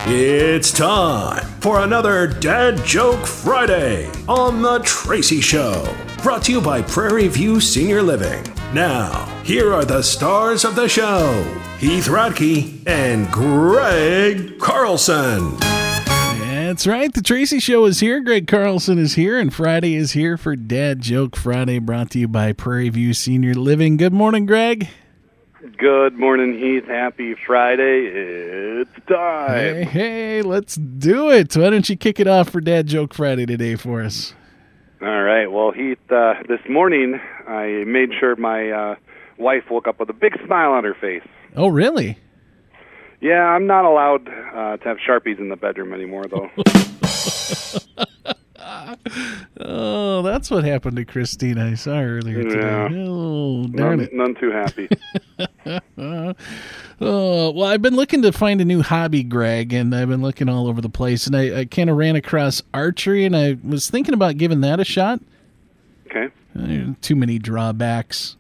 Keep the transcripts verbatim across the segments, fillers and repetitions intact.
It's time for another Dad Joke Friday on The Tracy Show. Brought to you by Prairie View Senior Living. Now, here are the stars of the show, Heath Radke and Greg Carlson. That's right. The Tracy Show is here. Greg Carlson is here, and Friday is here for Dad Joke Friday, brought to you by Prairie View Senior Living. Good morning, Greg. Good morning, Heath. Happy Friday. It's time. Hey, hey, let's do it. Why don't you kick it off for Dad Joke Friday today for us? All right. Well, Heath, uh, this morning I made sure my uh, wife woke up with a big smile on her face. Oh, really? Yeah, I'm not allowed uh, to have Sharpies in the bedroom anymore, though. Oh, that's what happened to Christina. I saw her earlier today. Yeah. Oh, darn none, it. None too happy. uh, oh, well, I've been looking to find a new hobby, Greg, and I've been looking all over the place, and I, I kind of ran across archery, and I was thinking about giving that a shot. Okay. Uh, too many drawbacks.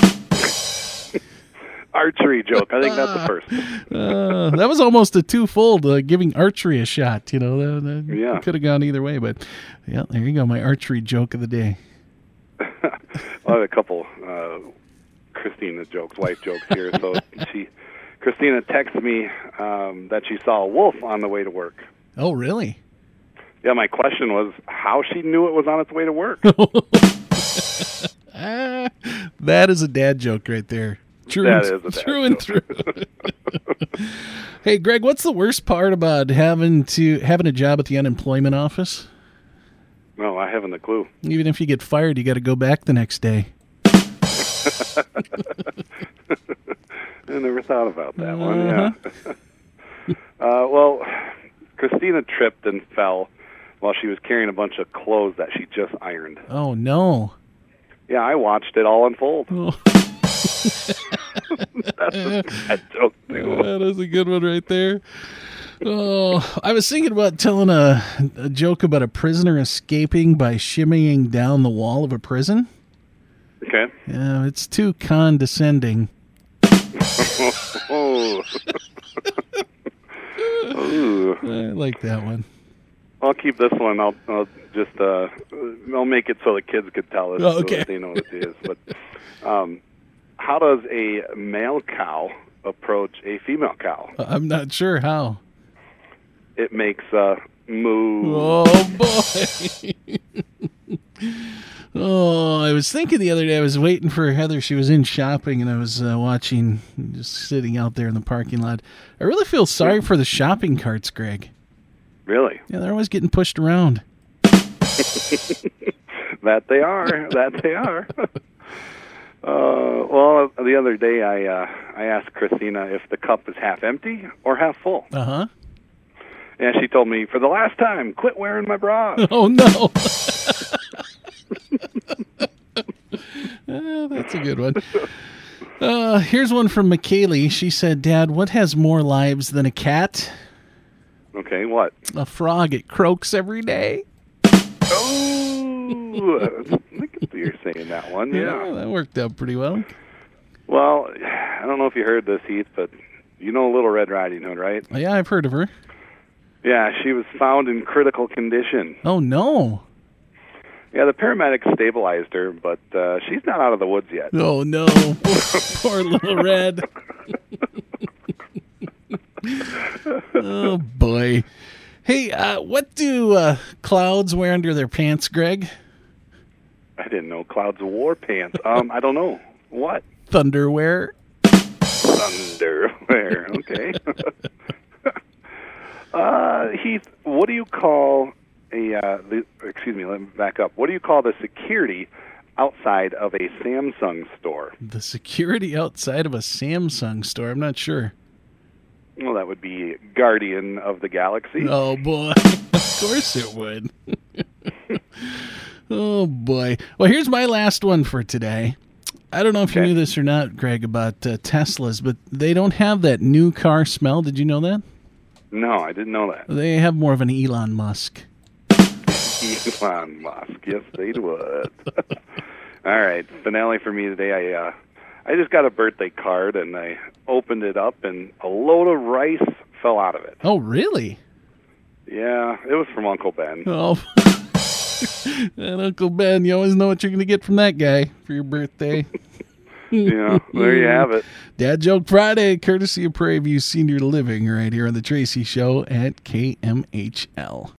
Archery joke. I think that's the first. uh, that was almost a twofold, uh, giving archery a shot. You know, that, that yeah. could have gone either way, but yeah, there you go, my archery joke of the day. I have a couple uh, Christina jokes, wife jokes here. So she, Christina texted me um, that she saw a wolf on the way to work. Oh, really? Yeah, my question was how she knew it was on its way to work. ah, that is a dad joke right there. True, that and, is a true and true. Hey, Greg, what's the worst part about having to having a job at the unemployment office? No, I haven't a clue. Even if you get fired, you got to go back the next day. I never thought about that uh-huh. one. Yeah. uh, well, Christina tripped and fell while she was carrying a bunch of clothes that she just ironed. Oh no! Yeah, I watched it all unfold. Oh. That's a bad joke, too. That is a good one right there. Oh, I was thinking about telling a, a joke about a prisoner escaping by shimmying down the wall of a prison. Okay. Yeah, it's too condescending. oh. Ooh. I like that one. I'll keep this one. I'll, I'll just uh, I'll make it so the kids could tell it, oh, okay. so that they know what it is. But um, how does a male cow approach a female cow? I'm not sure how. It makes a moo. Oh boy. Oh, I was thinking the other day, I was waiting for Heather. She was in shopping, and I was uh, watching, just sitting out there in the parking lot. I really feel sorry for the shopping carts, Greg. Really? Yeah, they're always getting pushed around. That they are. That they are. uh, well, the other day I uh, I asked Christina if the cup is half empty or half full. Uh-huh. And she told me, for the last time, quit wearing my bra. Oh, no. uh, that's a good one. Uh, here's one from McKaylee. She said, Dad, what has more lives than a cat? Okay, what? A frog. It croaks every day. Oh, I can see you're saying that one. Yeah. Yeah, that worked out pretty well. Well, I don't know if you heard this, Heath, but you know Little Red Riding Hood, right? Oh, yeah, I've heard of her. Yeah, she was found in critical condition. Oh, no. Yeah, the paramedics stabilized her, but uh, she's not out of the woods yet. Oh, no. Poor Little Red. Oh, boy. Hey, uh, what do uh, clouds wear under their pants, Greg? I didn't know clouds wore pants. Um, I don't know. What? Thunderwear. Thunderwear. Okay. uh, Heath, what do you call a, uh, the, excuse me, let me back up. What do you call the security outside of a Samsung store? The security outside of a Samsung store? I'm not sure. Well, that would be Guardian of the Galaxy. Oh, boy. Of course it would. Oh, boy. Well, here's my last one for today. I don't know if okay. you knew this or not, Greg, about uh, Teslas, but they don't have that new car smell. Did you know that? No, I didn't know that. They have more of an Elon Musk. Elon Musk. Yes, they would. All right. Finale for me today. I uh, I just got a birthday card, and I opened it up, and a load of rice fell out of it. Oh, really? Yeah, it was from Uncle Ben. Oh, and Uncle Ben, you always know what you're going to get from that guy for your birthday. Yeah, there you have it. Dad Joke Friday, courtesy of Prairie View Senior Living, right here on the Tracy Show at K M H L.